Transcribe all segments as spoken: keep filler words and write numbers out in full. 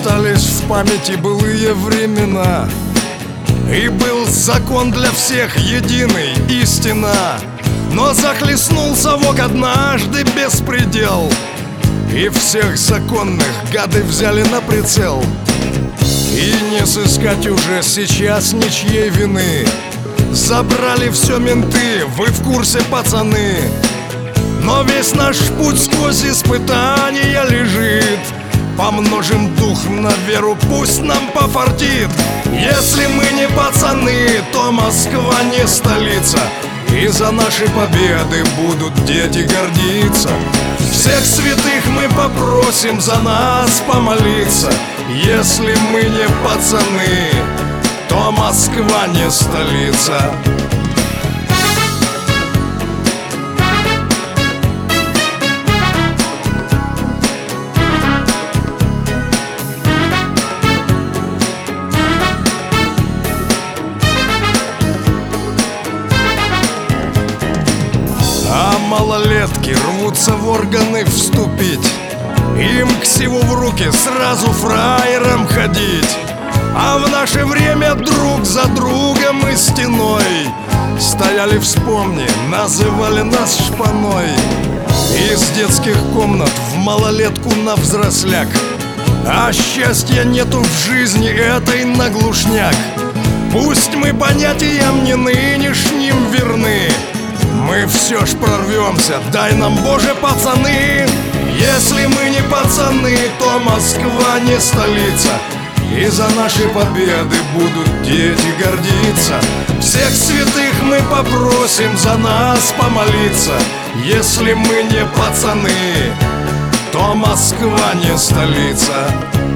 Остались в памяти былые времена, и был закон для всех единый, истина. Но захлестнул совок однажды беспредел, и всех законных гады взяли на прицел. И не сыскать уже сейчас ничьей вины. Забрали все менты, вы в курсе, пацаны. Но весь наш путь сквозь испытания лежит. Помножим дух на веру, пусть нам пофартит. Если мы не пацаны, то Москва не столица, и за наши победы будут дети гордиться. Всех святых мы попросим за нас помолиться. Если мы не пацаны, то Москва не столица. А малолетки рвутся в органы вступить. Им к сиву в руки сразу фраером ходить. А в наше время друг за другом и стеной стояли, вспомни, называли нас шпаной. Из детских комнат в малолетку на взросляк. А счастья нету в жизни этой наглушняк. Пусть мы понятиям не нынешним верны, мы все ж прорвемся, дай нам, Боже, пацаны. Если мы не пацаны, то Москва не столица, и за наши победы будут дети гордиться. Всех святых мы попросим за нас помолиться. Если мы не пацаны, то Москва не столица.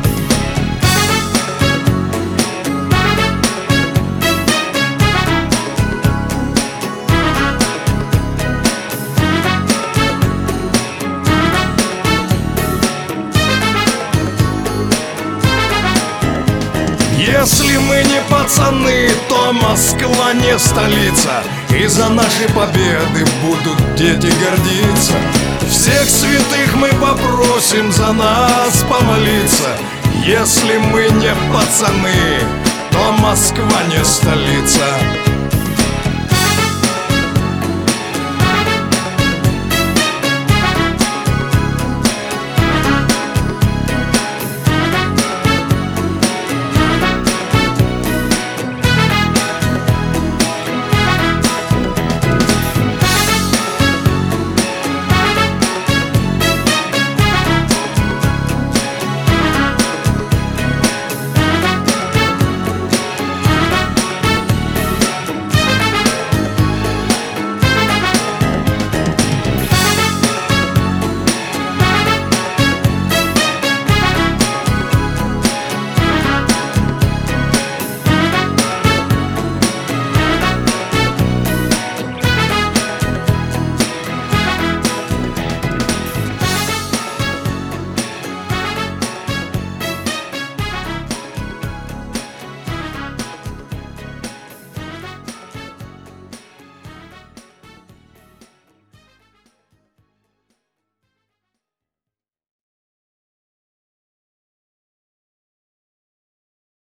Если мы не пацаны, то Москва не столица, и за наши победы будут дети гордиться. Всех святых мы попросим за нас помолиться. Если мы не пацаны, то Москва не столица.